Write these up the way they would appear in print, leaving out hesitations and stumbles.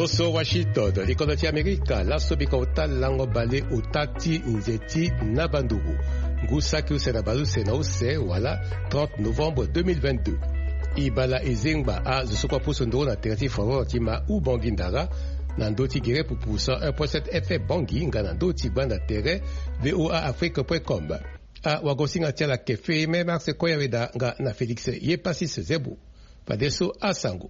Doso Washington, l'économie américaine, la sobikota lango bale utati nzeti nabandugu. Ngusaki usenabalu senause wala 30 novembre 2022. Ibala ezengba a zosokwa pusondo na terati favor tima u bangindara nandoti gire pupusa 1.7 FM bangi nga nandoti banda tere voaafrique.com. A wagosinga tiala kefe me marse koya weda nga na Felix Yepasis Zebu. Padeso asango.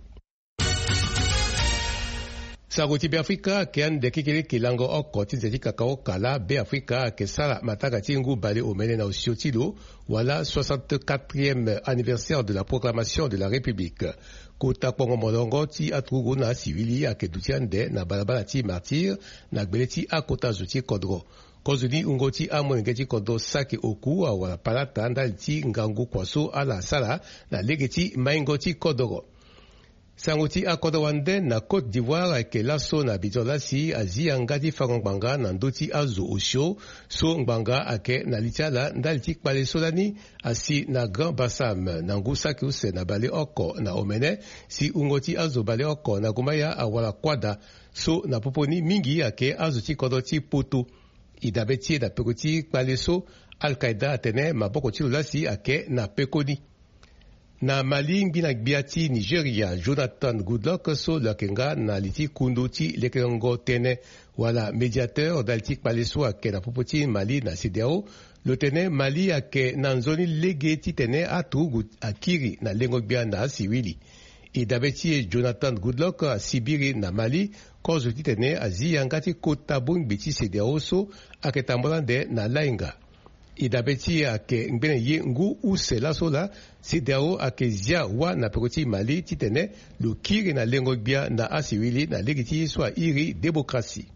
Saguti be Afrika ke ande kikili kilango okoti zeti kakao kala be Afrika ke sala mataka tingu bale omene na osiotilo wala 64e anniversaire de la proclamation de la République. Kota kongo molongo ti atrugo na civili ake dutiande na balabala ti martyr na gbeleti akota zuti kodro. Kozuni ungoti amwengeti kodo sake oku wala palata ndaliti ngangu kwaso ala sala na legeti maingoti kodoro. Sanguti akodo wande na Côte d'Ivoire ke laso na bizolasi azia ngati farongbanga na ndoti azo osho so ngbanga ake na litala ndaliti kpale solani asi na Grand Bassam na ngusaki use na bale oko na omene si ungoti azo bale oko na gumaya awala kwada so na poponi mingi ake azo ti kodo ti poto idabeti na pekoti kpale so Al-Qaeda atene maboko ti lolasi ake na pekoni. Na Mali ngina gbiati Nigeria Jonathan Goodluck so lakenga na liti kundu ti lekengo tene wala mediateur dalti paleso ake na popoti Mali na CEDEAO lo tene Mali ake na nzoni lege ti tene atu akiri na lengo gbia na siwili. Idabeti Jonathan Goodluck a Sibiri na Mali kozo ti tene azia ngati kota bungbi ti CEDEAO so ake tambolande na lainga. Idabeti ake ngbene ye ngu use la sola CEDEAO ake zia wa na pekoti Mali titene lukiri na lengo bia na asiwili na legiti swa iri demokrasi.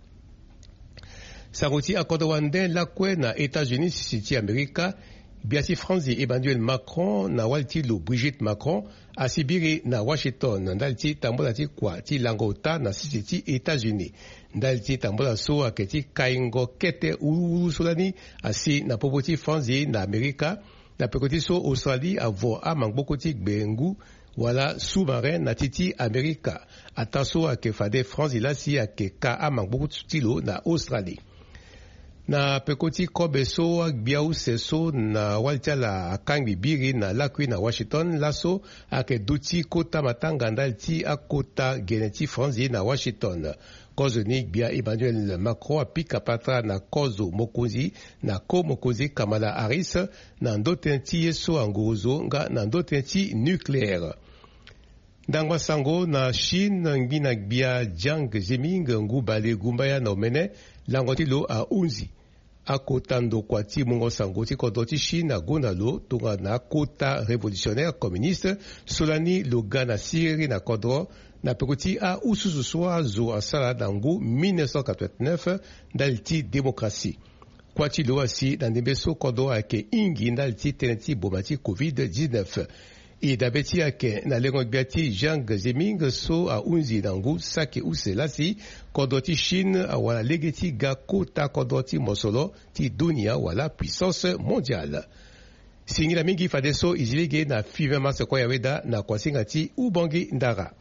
Saruti akodo wande lakwe na États-Unis siti Amerika biasi Franzi Emmanuel Macron na waltilu Brigitte Macron asibiri na Washington ndalti tambola ti kwa ti langota na siti États-Unis. Ndalti tambola so aketi kaingo kete usolani asi na popoti Franzi na Amerika na pekoti so Australie avo amangbokoti gbengu wala sous-marin na titi Amerika ataso ake fade Franzi lasi ake ka amangbokoti tilo na Australie. Na pekoti kobe so biau seso na waltiala akangi biri na lakwi na Washington laso ake duti kota matanga ndalti akota geneti Franzi na Washington. Kozo ni bia Emmanuel Macron apika patra na kozo mokozi na ko mokozi Kamala Harris na ndotenti yeso anguruzo nga na ndotenti nucléaire. Ndangwa sango na Chine ngina bia Jiang Zemin ngu bale gumbaya na omene langotilo a unzi. Akotando kwa ti mungo sango ti kodoti Chine gona lo tonga na kota révolutionnaire communiste solani lo gana siri na kodro na pekoti a ususu soa zo asala dangu 1989 dalti démocratie. Kwa ti lo asi na nembeso kodo ake ingi dalti teneti bomati COVID-19. I dabeti ake na lengo gbiati Jiang Zemin so a unzi dangu saki uselasi kodoti Chine wala legeti ga kota kodoti mosolo ti dunia wala puissance mondiale. Singila mingi fadeso izilege na 5 mars kwa yaweda na kwasinga ti ubangi ndara.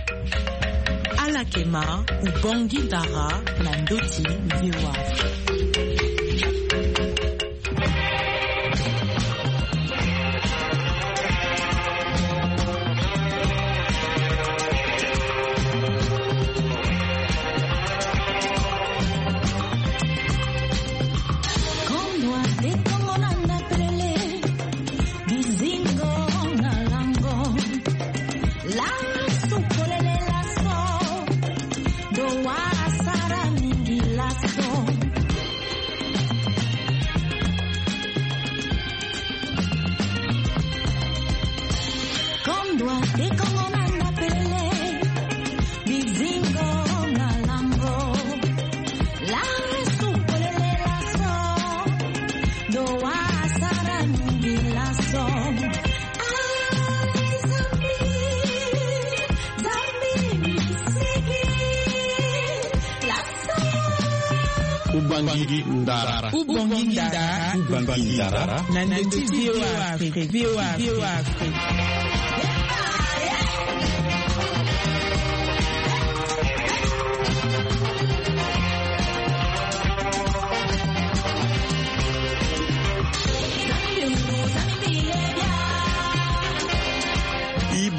Alakema ubangi ndara na ndoti VOA. Ubangi ndara. Nandoti VOA Afrique.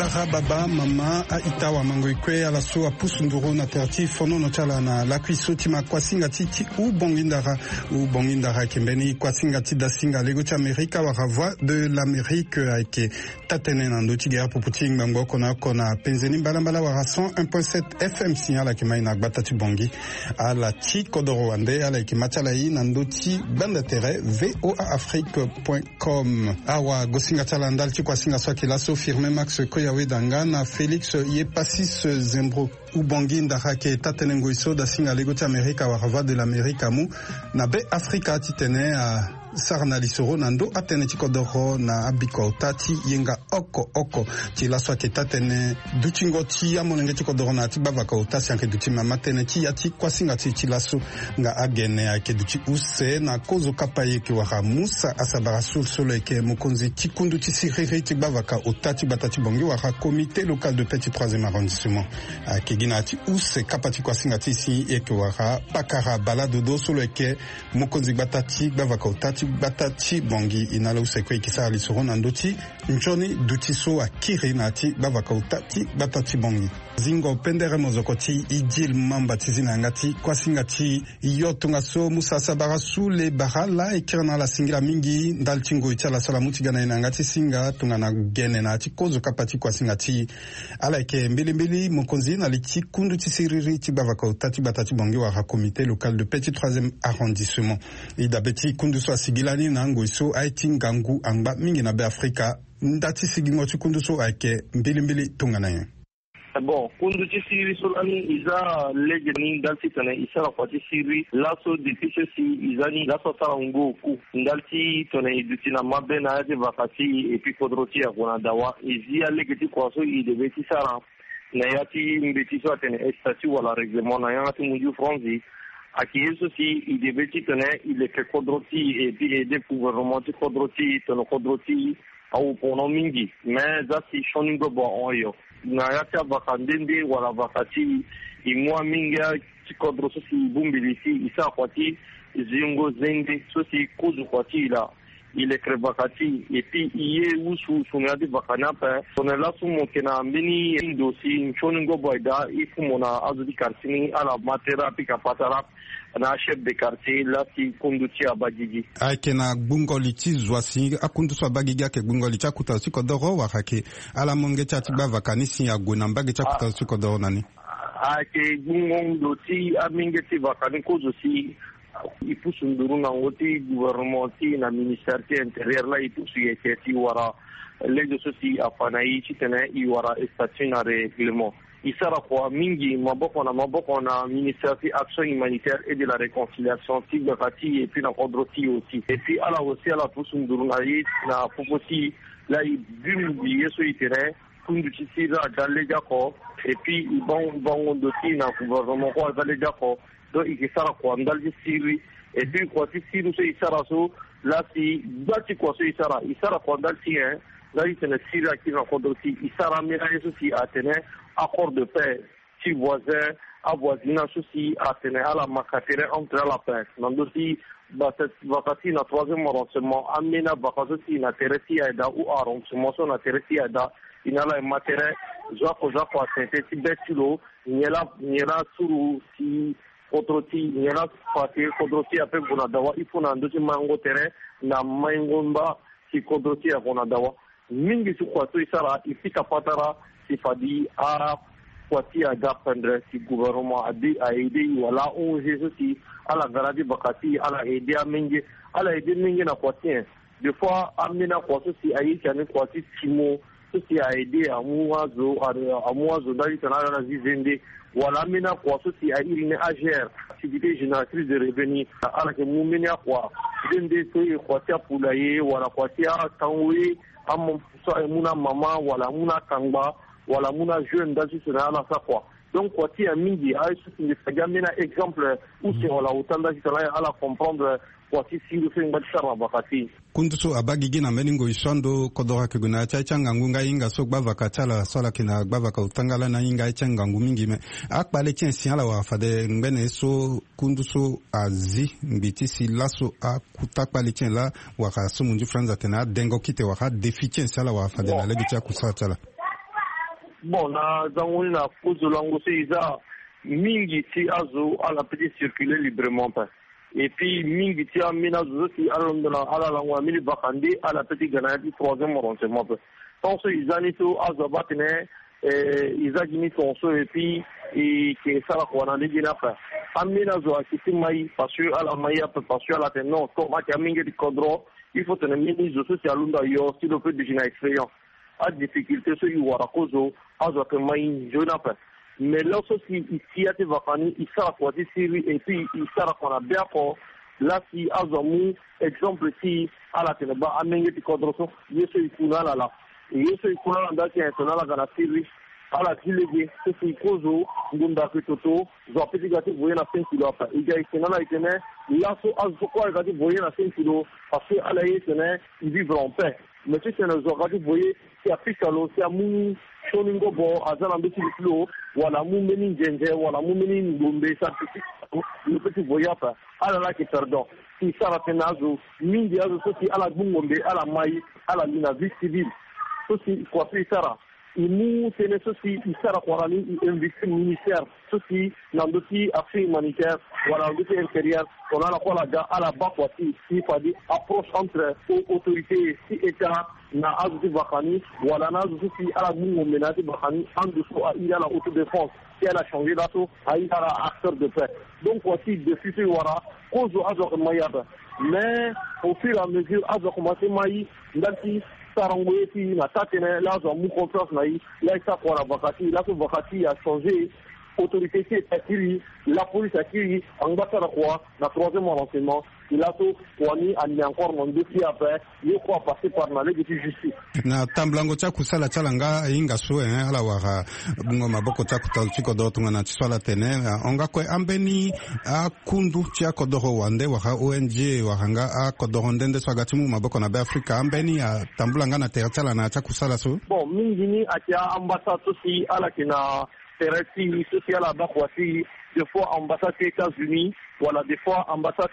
Ndara Baba Mama Aitawa Mangoikwe ala so apusu nduro na terti fono no chala na la kwisoti ma kwasinga titi u bongindara kembeni kwasinga tida singa lego cha Amerika wa voix de l'Amérique aike tatene na ndoti gera poputing bango kona penzeni balambala wa 101.7 FM signal ke mai na batati bongi ala ti kodoro ande ala ke machala yi na ndoti banda tere voaafrique.com awa gosinga chala ndal ti kwasinga so kila so firme Max Koyawe Dangana Félix Yepasis Zembro Ubangi Ndara ke tatenengo iso da singa lego ti Amerika wa voix de l'Amérique amu na be Afrika titene a sarna lisoro nando atene chikodoro na abiko tati yenga oko ti la so ke tatene duchingo ti amonenge chikodoro na ti bavaka otasi anke duti mamatene ti yati kwasinga ti la so nga agene ake duti use na kozo kapaye ke wa Musa asabara solo ke mokonzi tikundu ti siriri ti bavaka otati batati bongi wa comité local de petit 3e arrondissement ake gina ti use kapati kwasinga ti si eke wa pakara baladodo solo ke mokonzi batati bavaka otati batati bongi inala usekwe ikisara lisoro na ndoti nchoni dutiso akiri nati bavaka utati batati bongi zingo pendere mozokoti idil mamba tizina ngati kwasingati yotunga so Musa sabara sule barala ikirana la singila mingi ndaltingo itala sala mutigana ina ngati singa tunga na gene na ati kozo kapati kwasingati ala ke mbili mokonzi na liti kundu tisiriri ti bavaka utati batati bongi wa comité local de petit 3e arrondissement idabeti kundu so sigilani na ngoiso aiti ngangu anga mingi na be Afrika ndati sigingo ti kundu so ake mbili tunga na ye. Bon, kundu ti siri solani iza legeni dalti tane isara kwati siri laso difícil si izani laso sara ungo ku dalti tone iduti na mabe na yade vakati epi kodroti ya kuna dawa izia legeti kwaso idebeti sara na yati mbeti so atene estati wala reglement na yati munju franzi aki yeso si idebeti tone ileke kodroti epi ede gouvernement ti kodroti tono kodroti au pono mingi mais za si shoningo bo oyo na yati avakandende wala vakati imwa minga tikodro so si bumbilisi isa kwati zingo zenge so si kuzu kwati ila ile krebakati epi iye usu sunyadi vakanape sonela sumo kena mbini indosi nchoningo boida ifumona azudi karsini ala matera pika patara na chef de quartier la si kunduti abagigi ake na gbungoli ti zwasi akundu so abagigi ake gbungoli cha kuta si kodoro wakake ala monge cha ti bavakani si agona mbage cha kuta si kodoro nani ake gbungondo ti aminge ti vakani kozo si ipusu nduru na ngoti gouvernement ti na ministère ti intérieur la ipusu yeke ti wara lejo so si afana yi ti tene i wara station na règlement isara kwa mingi maboko na ministère ti action humanitaire et de la réconciliation ti bakati et puis na kodroti aussi et puis ala aussi ala pusu nduru na yi na popoti la i bim yeso itere kundu ti sira dalega ko et puis bon doti na gouvernement ko dalega ko do ikisara kwa ndalji siri et puis kwa ti siri so isara so la si bati kwa so isara kwa ndalji là il tene siri aki na kodroti isara mira yeso si atene accord de paix si voisin avoisinage aussi atene ala makatere entre la paix nandosi vakati na 3e arrondissement amena vakati na teresi aida ou arrondissement so na teresi aida inala matere joko atente ti betilo nyela suru si kodroti nyela fati kodroti ape kuna dawa ifuna ndoji mango tere na mangomba si kodroti ya kuna dawa mingi su kwato isara ifika patara sifadi a kwati aga prendre si gouvernement a aidé wala on jésus si ala garadi bakati ala aider mingi na kwati des fois amina kwato si ayi chane kwati simo si a aidé amuazo ndali tanala na zizende wala amina kwato si a irine agère activité génératrice de revenus ala ke mumenia kwa dende so kwati apulaye wala kwati a tanwe am so muna mama wala muna kangba wala muna jeune daji sona ala sakwa donc kwati ya mingi ay so ni fagamena exemple où c'est wala utanda kitala ala comprendre kwati si le fait ngatara bakati kunduso abagigi na meningo ishondo kodora keguna changa ngunga inga so gbavaka chala sola kina gbavaka utangala na inga changa ngumingi me akpale chensi ala wa fade ngene so kunduso azi mbitisi laso akutakpale chen la waka sumunju franza tena dengo kite waka deficient ala wa fade na legicha kusachala bon na zangoni na kuzulango se iza mingi ti azo ala petit circuler librement pas. Et puis mingi ti amina zo ti alondona ala langwa mili bakandi ala petit ganati troisième arrondissement. Donc izani to azo batene iza gini tonso et puis et que ça va qu'on en dit pas. Amina zo akiti mai parce que ala mai parce que ala non comme a mingi di kodro il faut tenir mini zo ti alunda yo si le peu de gina expérience. A difficulté sur Yuarakozo, à Zakaï, je n'appelle. Mais lorsque ici à Tivakani, il sera quoi Syrie et puis il sera qu'on a bien fort. Là, si Azamou, exemple, si à la Ténéba, à Mengi Kodroso, Yesu Ikuna là. Et Yesu Ikuna là, qui est un à la Syrie, à la Tilégé, c'est ce Kozo, Gunda Toto, Zapeti Gati, voyez la 5 kilos. Il y a ici, là, il tenait, là, Azokwa, Gati, voyez la 5 kilos, parce qu'à la Yétenais, ils vivent en paix. Mais si c'est un Zogati, voyez, c'est à Pisalo, c'est à Mou, Shoningo Bon, à Zanambeti Flo, voilà, Moumeni Djenge, voilà, Moumeni Ngombe, ça, le petit voyage, à la qui perdant. Si ça a fait Nazo, Mindia, ceci à la Bungombe, à la Maï, à la Mina, vie civile, ceci, quoi, c'est ça. Il nous tenait ceci, il sert à Kwarani, il invite le ministère, ceci, dans le dossier affaires humanitaires, voilà, le dossier intérieur, on a la fois à la bas, il faut dire, approche entre autorités, si État, na azuti Bakani, voilà, na azuti à la Mungo Menati Bakani, en dessous, il y a la autodéfense, qui a changé d'assaut, il y a la acteur de paix. Donc, voici, depuis ce voilà, cause Azok Mayab. Mais, au fur et à mesure, Azok Maï, Nanti, Sarangoyeti, na Tatene, là, j'ai mon confiance, là, il ça pour la Bakati, là, que Bakati a changé, autorité qui est acquise, la police acquise, en bas de la croix, la troisième renseignement, il a tout, Wani, a encore mon dossier après, il faut passer par la légalité justice. Na tamblango cha kusala chalanga inga suwe ala waka bungo maboko cha kutalchiko dotunga na chiswala tene onga kwe ambeni a kundu cha kodoro wande waka ONG wakanga a kodoro ndende swagatimu maboko na be Afrika ambeni a tambulanga na terachala na cha kusala su. Bon, mingini atia ambassade aussi ala kina tereti aussi ala bakwati des fois ambassade des États-Unis, voilà des fois ambassade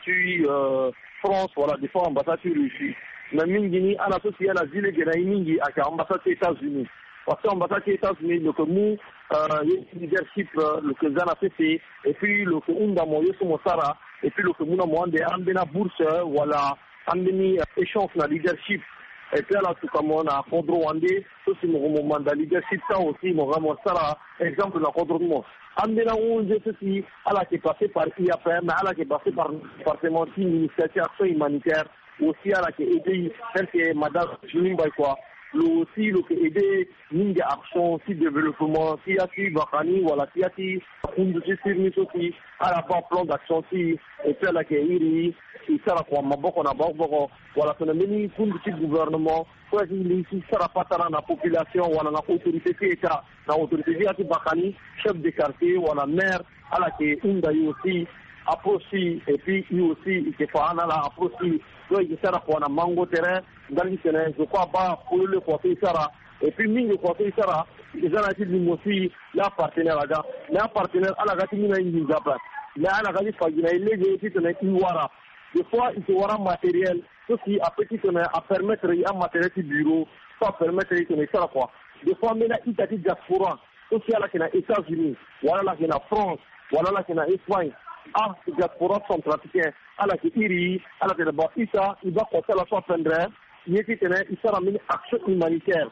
France, voilà des fois ambassade Russie. Mais mingini ala aussi ala zile gena mingi aka ambassade des États-Unis. Parce que ambassade des États-Unis le que nous leadership le que zana fait et puis le que unda moyo somosara et puis le que muna moande ambena bourse voilà ambeni échange na leadership. Et puis là, tout comme on a Kodro Wandé, tout ce moment de leadership, ça aussi, mon ramon Sara, exemple dans Kodro Mo. Amena on je ceci, à la qui est passé par IAPM, à la qui est passé par le département d'initiative action humanitaire, aussi à la qui est aidé, celle qui est Madame Julim Baïkwa, aussi le qui est aidé, Ninga Action, si développement, si Yati Bakani, voilà, si Yati, Kundusi Sirmis aussi, à la bas plan d'action, si, et puis à la qui est Iri, il sera quoi, Maboko na Boko, voilà, c'est un mini Kundusi gouvernement, quoi, il sera pas dans la population, voilà, la autorité qui est là, la autorité qui est Bakani, chef de quartier, voilà, maire, à la qui est Undaï aussi, approche, et puis lui aussi, il est pas là, approche, donc il sera quoi, na Mango terrain, dans le terrain, je crois pas, pour le côté, il sera, et puis mine le côté, il sera, ils ont été aussi, là, partenaire, là, mais un partenaire, à la gâte, il a une place, mais à la gâte, il a une wara. Des fois, il y aura matériel, ceci à petit à permettre un matériel de bureau, pas permettre de ça quoi. Des fois, maintenant, il y a des diaspora, ceci à la qui est aux États-Unis, voilà là qui est en France, voilà là qui est en Espagne, ah, les diaspora centrafricains, à la qui est à la qui est là-bas, il va compter la soit prendre, il sera mis action humanitaire.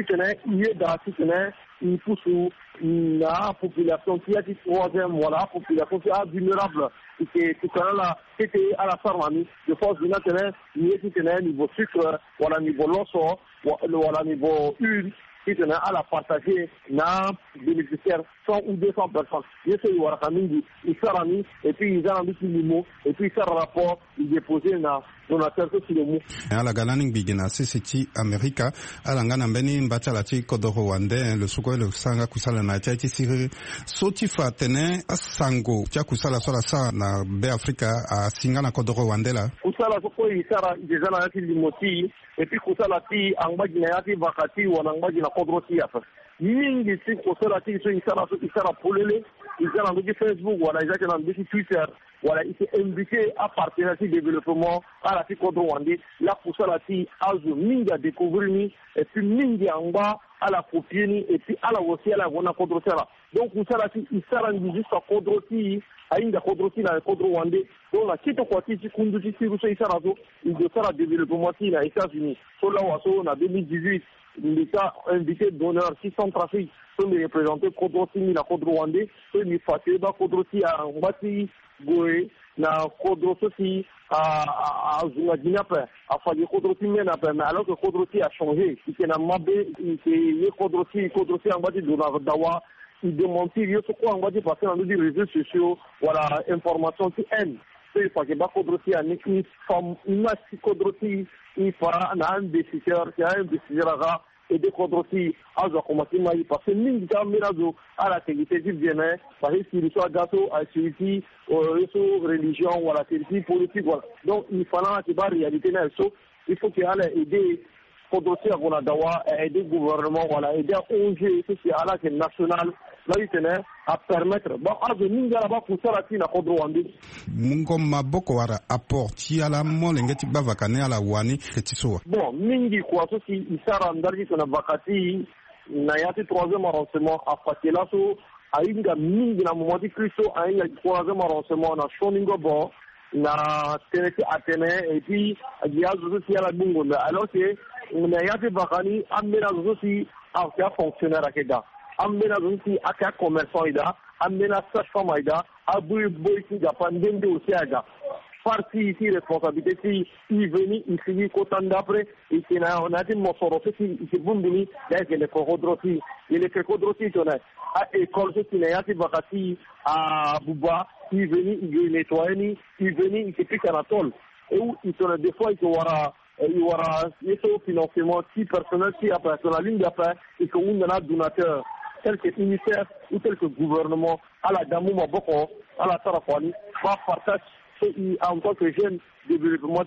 Il pousse la population qui a dit troisième, voilà, population qui est vulnérable, qui est là, qui était à la pharmacie, de force du naturel, il est niveau sucre, voilà, niveau loso, voilà, niveau huile, qui est à la partager, na bénéficiaire 100 ou 200 personnes. Il sera mis, et puis ils ont mis le mot, et puis il sera rapport, il déposé na donateur que sur le mot. Ala galaning bigina sisi Amerika, ala ngana mbeni mbachala chi kodoro wande, le suko le sanga kusala na chaiti siri, soti fatene asango, cha kusala sola sa na be Afrika a singana kodoro wande la. Kusala soko isara, jezana yati limoti, et puis kusala ti angbagina yati vakati, wana angbagina kodro ti yapa. Mingi si kusala ti so isara polele, ils sont dans Facebook, voilà, ils sont dans Twitter, voilà, ils sont invités à partenariat de développement à la Côte Rwandais, là pour ça la fille a minga découvrir et puis minga en bas à la copier et puis à la aussi à la wana contre ça. Donc pour ça la fille il s'est rendu jusqu'à contre qui a une contre qui la Côte Rwandais. Donc la quitte quoi qui kundu qui sur ça il doit faire développement qui les États-Unis. Sur là on a 2018 l'État invité d'honneur 600 trafics sont les représentants contre la Côte Rwandais, sont les fatigués contre à Mbati Goé na Kodrosi à Zungadinape, à Fadi Kodrosi Menape, mais alors que Kodrosi a changé, il est Mabé, il est Kodrosi en Badi de Dawa, il démonte, il y a ce quoi en Badi parce que dans les réseaux sociaux, voilà, information qui haine. C'est parce que Kodrosi a une femme, une Kodrosi, il fera un décideur, qui a un décideur et des Kodrosi à Zakomati Maï, parce que Ninga Mirazo à la sécurité du bien-être, parce que si soit gâteau à sécurité, religion, voilà, sécurité politique, voilà. Donc, il fallait qu'il y ait une réalité là, il faut qu'il y ait aider Kodrosi à Gonadawa, aider le gouvernement, voilà, aider à ONG, c'est à la nationale, là, il tenait à permettre. Bon, à Ninga là-bas, pour ça, la Tina Kodrowandi. Mungo Maboko wara apporti à la molengeti bavakane à la wani, ketisoa. Bon, Ningi, quoi, ceci, il s'est rendu sur la vacati, Nayati troisième arrangement à Fakelaso, à une mingi na momenti Christo, à une troisième arrangement na Shoningo Bon, na Tennessee Athènes, et puis il y a aussi à la Bungo. Alors que Nayati Bakani, amena aussi à un fonctionnaire à Keda, amena aussi à un commerçant Ida, amena sage-femme Ida, à Boïki Japan, Dende aussi à Ida. Parti ici responsabilité si il venait il finit qu'autant d'après et qu'il on a dit mon sort aussi il s'est bombé là il est corodrosi il est corodrosi tu as à école ce qui n'est pas vacati à Bouba il venait il nettoyer il venait il s'est piqué à la tôle et où il tourne des fois il aura les financement si personnel si après sur la ligne d'après et que on a donateur tel que UNICEF ou tel que gouvernement à la Damouma Boko à la Sarafani va partager en tant que jeune développement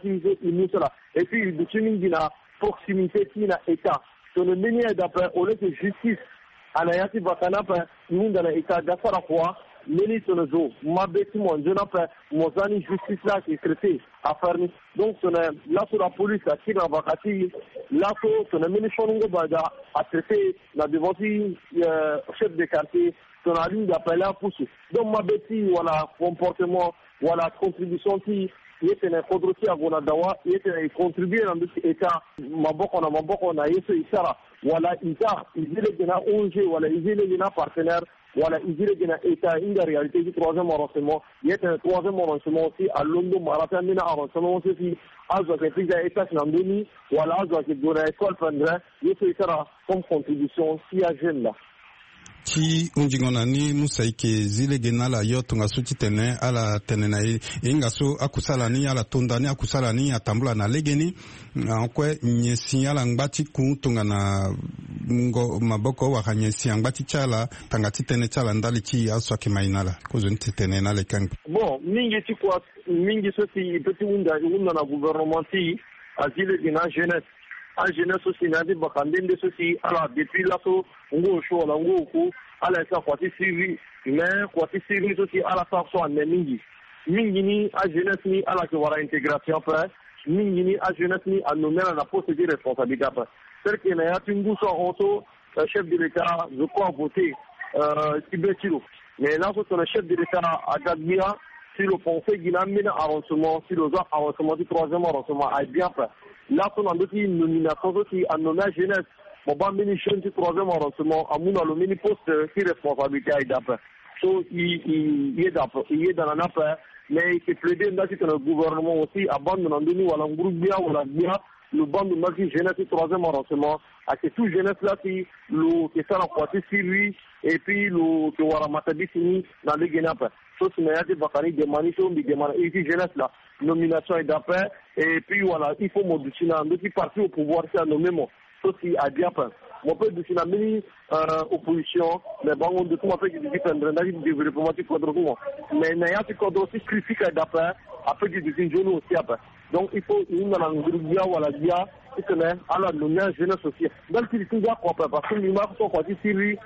et puis il y a une proximité qui n'a état sur le meilleur d'après au lieu de justice à la yati bakana nous dans l'état d'affaires quoi meni sur le zoo mabeti mon jeune après mozani justice là qui est traité à faire donc là sur la police là qui n'a vakati là sur le meni chonongo bada à traiter la devantie chef de quartier sur la ligne d'appel à pousser donc mabeti voilà comportement voilà contribution qui était un Kodrosi à Gonadawa il était contribué dans l'état maboko na yeso isara voilà il est déjà ONG voilà il est déjà partenaire voilà il est déjà état une réalité du troisième arrangement il est un troisième arrangement aussi à Londo Marathon mina arrangement aussi azo que déjà état nandoni voilà azo que dona école prendra yeso isara comme contribution si à jeune là Ki unjingona ni musaike zile genala yoto nga suti tene ala tene na inga so akusala ni ala tonda ni akusala ni atambula na legeni ankwe nyesi ala ngbati kutunga na maboko wa nyesi ngbati chala tangati tene chala ndali ki aswa kimainala kuzo ntitene na lekang. Bon mingi ti kwa mingi so ti petit unda na gouvernement ti azile gena jeunesse en jeunesse aussi nadi bakandende aussi ala depuis là so ngo show la ngo ku ala sa kwati CV mais kwati CV aussi ala sa so en mingi ni a jeunesse ni ala que wara intégration fa mingi ni a jeunesse ni a nommer la poste de responsabilité fa c'est que na ya tingu so auto chef de l'état je crois voter Tibetilo mais là so le chef de l'état a Gagbia si le conseil qui n'a mis arrangement si le arrangement du troisième arrangement a bien fait. Là, on a une nomination qui a nommé jeunesse. Bon, bah, mini jeune du troisième arrangement, à mon le mini poste qui responsabilité est d'après. So, il est dans la nappe, mais il s'est plaidé dans le gouvernement aussi, abandonne nous à l'engroupe bien, ou la bien, le banc de marque jeunesse du troisième arrangement, à que tout jeunesse là, qui ça la poitrine sur lui, et puis le, qui aura matabi fini dans les guénapes. So, si n'a pas bakani de manition, de demande, et puis jeunesse là, nomination est d'après, et puis voilà, il faut modifier qui parti au pouvoir, c'est un nommé moi. So, si à diapin. Mon père de la mini opposition, mais bon, on de tout fait du développement du quadre. Mais n'a pas de aussi critique d'après, après du journaux aussi après. Donc il faut une langue ou la dia, qui connaît à la lumière jeunesse aussi. Dans le critique quoi parce que l'image sont partis sur lui,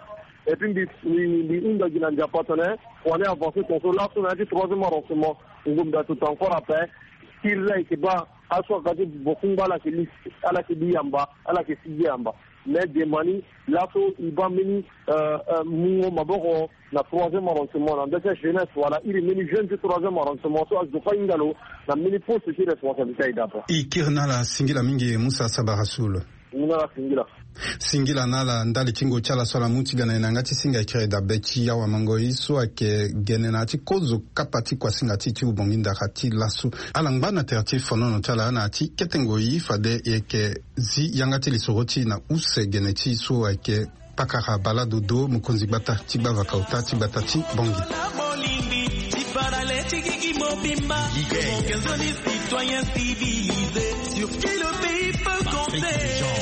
et puis l'Inda Guinandia Patane, on est avancé contre là, on a dit troisième arrangement, on a tout encore après, tire là, et bah, à soi, gagné beaucoup à la Kiliamba, à la Kiliamba. Mais des mani, là, il va mener Mouo Maboro, la troisième arrangement, dans cette jeunesse, voilà, il est mené jeune du troisième arrangement, soit de Faingalo, la mini poste qui est responsabilité d'abord. Et Kirnala, Singila Mingi, Moussa Sabarasoul. Muna Singila. Singila nala ndali kingo chala swala muti gana inangati singa ikire da bechi ya wa mango iso ake genena ti kozo kapati kwa singa ti ubonginda kati lasu alangbana terti fonono chala na ti ketengo yi fade yeke zi yangati lisoroti na use geneti so ake pakara balado do mukonzi bata ti bava kauta ti bata ti bongi sur qui le pays peut compter.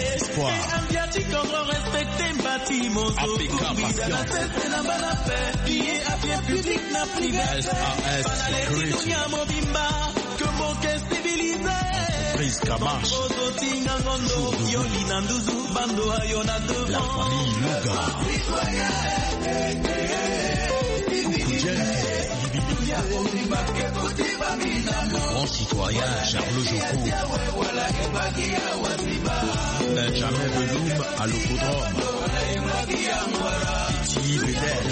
Grand citoyen Charles Joko, Benjamin Beloum à l'Opodrome, Titi Bedel,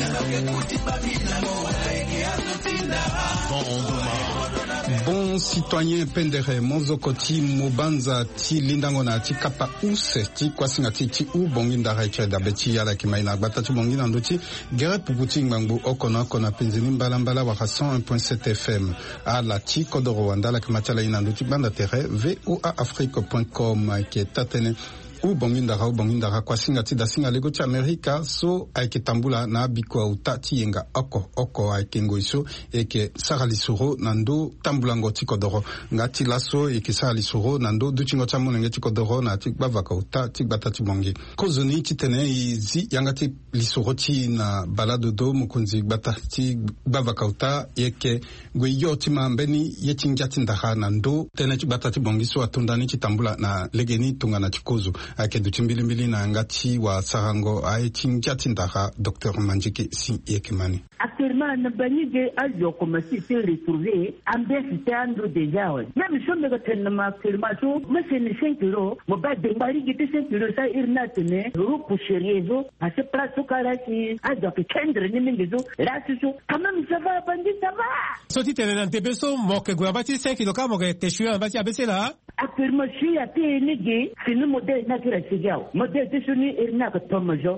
Bon citoyen Pendere Mozokoti Mobanza ti lindangona ti kapa use ti kwasinga ti u bonginda raiche da beti yala kimaina gbata ti bongina ndoti gere puputi ngbangu okona kona penzini mbala wa 101.7 FM ala ti kodoro wandala kimatala ina ndoti banda tere voaafrique.com ki tatene u bonginda kwa singa ti da singa lego ti Amerika so aike tambula na biko uta ti yenga oko aike ngoiso eke sara lisuro nando tambula ngo ti kodoro ngati laso eke sara lisuro nando duchingo cha monenge ti kodoro na ti bavaka uta ti bata ti bongi kozoni ti tene izi yanga ti lisuro ti na balado do mukunzi bata ti bavaka uta eke gwe yo ti mambeni yeti ngati ndaha nando tene ti bata ti bongi so atundani ti tambula na legeni tunga na ti kozo ake duti mbili na ngati wa sarango aiti ngati ndaha Dr Manjiki si yekimani. Actuellement, nous avons commencé à se retrouver en bénéficiant déjà. Même si on a actuellement, moi c'est 5 euros, moi je vais te 5 euros, ça il n'a tenu, pour chérir, à ce place au Karachi, à donc 15 euros, là c'est tout. Quand même ça va, bandit, ça va. Sorti t'es dans tes besoins, moi que vous avez 5 euros, moi que t'es choué en bâti à baisser là. Actuellement, je suis à TNG, c'est le modèle naturel, c'est bien. Modèle de sonner, il n'a que Tomojo.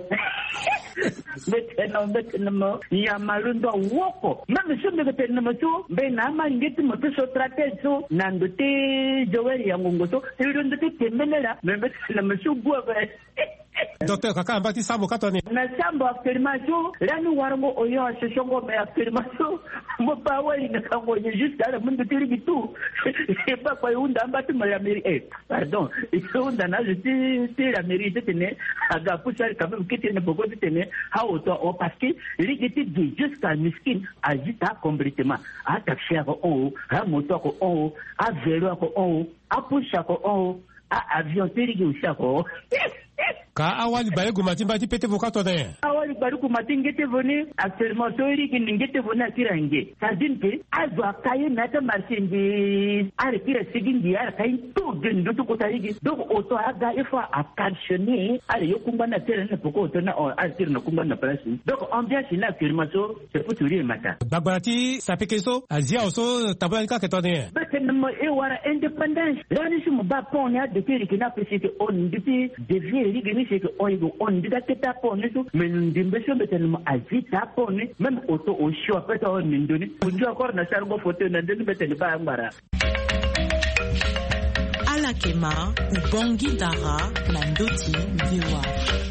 Maintenant, il y a malundo woko. Même si on veut tenir moto, ben nama ngeti moto so traiter so nandote jower yangongo so. Et on doit te menela, même si la monsieur boit. Docteur kaka ambati sambo katone. Na sambo affirmation, là nous warmo oyo association mais affirmation. Mo pa wali na kango juste à la monde tiri tout. C'est pas quoi on ambati ma mairie. Pardon, il faut on a je la mairie de tenir aga poussar quand même qui tenait beaucoup de tenir ha auto parce que l'égalité de jusqu'à miskin agita complètement. À taxi à haut, à moto à haut, à vélo à haut, à pousse à haut, à avion tiri aussi à haut. Ka awali baye gumati mbati pete vokato ne. Awali baru kumati ngete vone actuellement soiri ki ngete vone akirange. Sadin ke azwa kaye nata marchindi are kira sigindi are kaye to gendo to kotarigi. Donc auto aga ifa attentionner are yokumba na terrain poko auto na asir na kumba na place. Donc ambiance na actuellement so c'est pour tout le matin. Bagbarati sapekeso azia oso tabanka ketone. Betenmo e wara independence. Lani sumu ba pon ya de kiri ki na pesi ke on depuis devient rigini c'est que on dit que t'as pas mais nous disons que tellement agita pas même auto au choix peut on nous donne on dit encore na sargo photo na de betele ba ngara Alakema Ubongi Dara Nandoti Diwa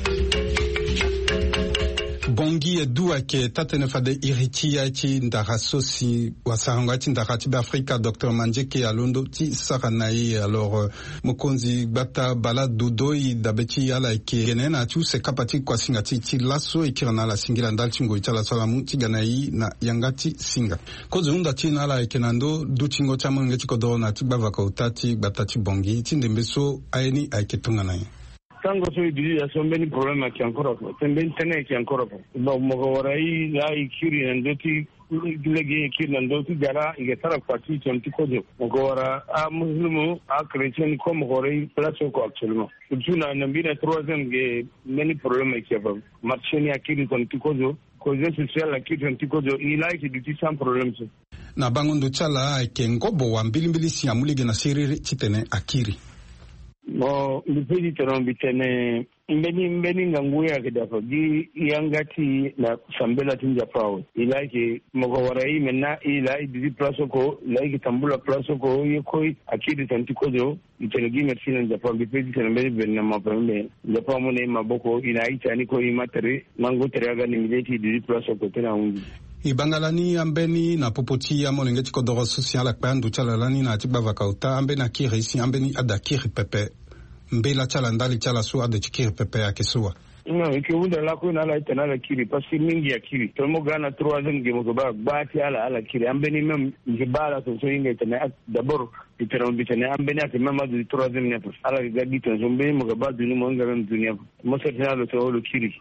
Bongi edua ke tatene fade iriti ya ti ndara sosi wasaranga ti ndara ti Afrika Dr Manjiki alondo ti saranai alors mokonzi bata bala dodoi dabeti yala ke genena tu se kapati kwa singa ti laso ikirana la singila ndal tingo itala salamu ti ganai na yangati singa kozo unda ti nala ikenando du tingo chama ngeti kodona ti bavaka utati bata ti bongi ti ndembeso aeni aiketunga nai. Ça tango so idi ya so many problem ki ankoro ko temben tene ki ankoro ko ba mo ko warai la ikiri ndoti legi ikiri ndoti jara igetara parti tonti ko jo mo ko wara a muslimu a chrétien ko mo ko rai place ko actuellement tuna nambina troisième ge many problem ki ba marché ni akiri tonti ko jo ko je social akiri tonti ko jo ila ki duti sans problème so na bangondo chala ke ngobo wa mbilimbili si amulege na serere chitene akiri mo mbili tene mbeni nganguya kidafa di yangati na sambela tinja pawo ilaki mogowarai menna ila idi plaso ko laiki tambula plaso ko yekoi akidi tantikojo itenegi mersina Japan bipedi tene mbeli benna mapambe Japan mone maboko ina itani ko imateri mango terega ni mileti idi plaso ko tena ungi ibangalani ambeni na popoti ya molenge chikodoro social akpandu chalalani na tibava kauta ambeni akiri ambeni adakiri pepe mbela chala ndali chala suwa de chikiri pepe ya kisua no ikiunda la ko na la itana la kiri parce mingi ya kiri to mo gana troisième game ko ba ti ala kiri ambeni mem ngibala so inga itana d'abord itero bitane ambeni ati mema du troisième ne pas ala gadi to zombe mo ba du mo ngam dunia mo se tena to lo kiri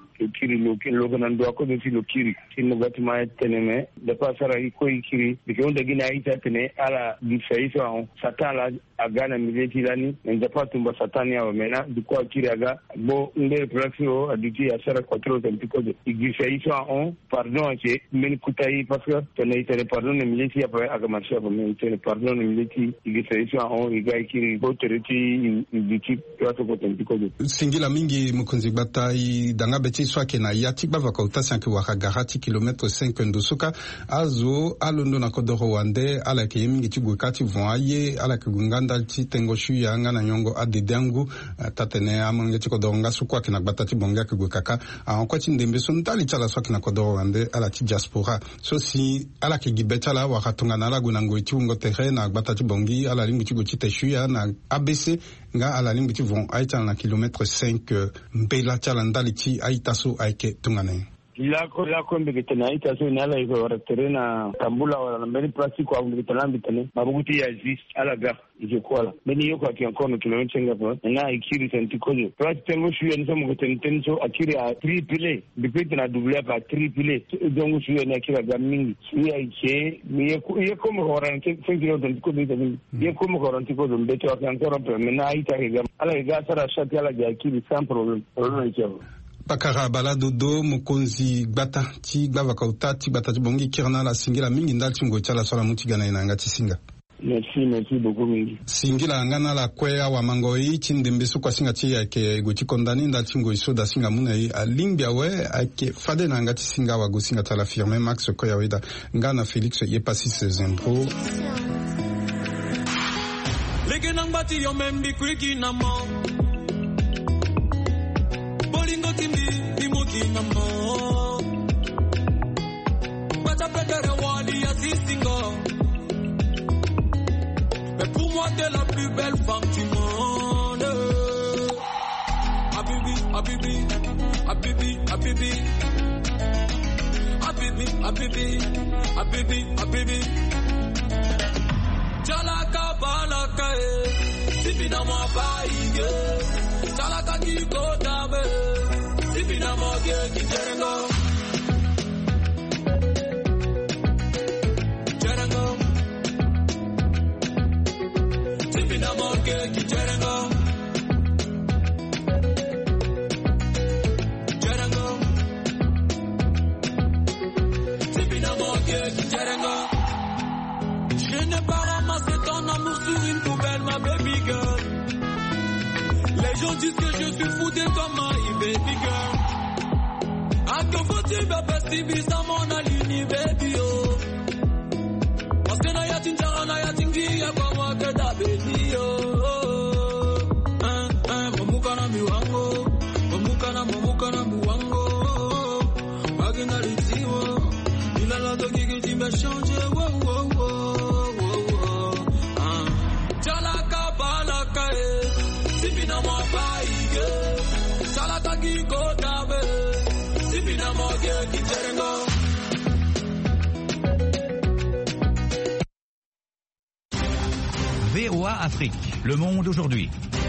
lo kana ndo ko de lo kiri mo gati ma teneme de pasara iko kiri bikiunda gina ita tene ala diferença on satala agana mileti lani nja tumba satani ya mena diko kiri aga bo nde prefio aditi asara contrôle un petit peu de différença on pardon que men kutai parce que tene ite pardon ne mileti après aga marché après men ite pardon ne mileti différença on igai kiri bo tereti diti plato ko un petit peu de singila mingi mukunzi batai danga beti swake na yati bava ka utasi anki wakagarati kilometre 5 ndusuka azo alondo na kodoro wande ala ke mingi chigukati vont aye ala ke gunganda ti tengo shuya ngana nyongo adedangu tatene amonge chikodoro ngasu kwa kina batati bonga ke gukaka kwa chindembe suntali chala swake na kodoro wande ala ti diaspora so si ala ke gibetala wakatunga na lagu na ngoi tiungo terre na batati bongi ala limbi chigo chite shuya na ABC nga ala limbi ti vont aita na kilometre 5 mbela chala ndali ti aitaso aike tungane lako mbeketana itaso nala iko terena tambula wala mbeni plastic wa mbeketana mbitane mabuguti ya exist ala ga ijekola beni yoko akiankono kilometre ngapo na ikiri tantikojo plastic tengo shuya nisa mgotentenso akiri a triple bipete na double pa triple dongo shuya na akira ga mingi shuya ike yeko mo horante 5 kilo tantikojo bitani yeko mo horante ko mbeto akiankono pe na ita ga ala ga sara shati ala ga akiri sans problème iko pakara balado do mukonzi gbata ti gbava kauta ti gbata ti bongi kirna la singila mingi ndal tingo chala sola mutigana ina ngati singa merci beaucoup mingi singila ngana la kwea wa mangoi chindembe su kwa singa ti yake go ti kondani ndal tingo isoda singa muna yi alimbia we ake fade na ngati singa wa go singa tala firme Max Koya weda ngana Felix ye passis zembro lege nang bati yo mem bi kwiki na mo bolingo timbi imoki na mo bata préfère wali ya singo mais pour moi t'es la plus belle femme du monde Habibi Habibi Habibi Habibi Habibi Habibi Habibi Habibi Chalaka balaka sibina mo baige Chalaka ki kotabe sibina mo ge kiterengo Terengo sibina mo ge kiterengo Terengo sibina mo ge kiterengo Je n'ai pas ramassé ton amour sur une poubelle, ma baby girl. Les gens disent que je suis fou de toi, my baby girl. À que faut-il me faire bizarre, mon aligné, baby, oh. Parce que na yatin jara, na yatin gi, y'a pas moi que ta baby, oh. Mamukana miwango, mamukana miwango. Magina litiwo, il a la dogi que tu m'as changé, wow, wow, wow. VOA Afrique, le monde aujourd'hui.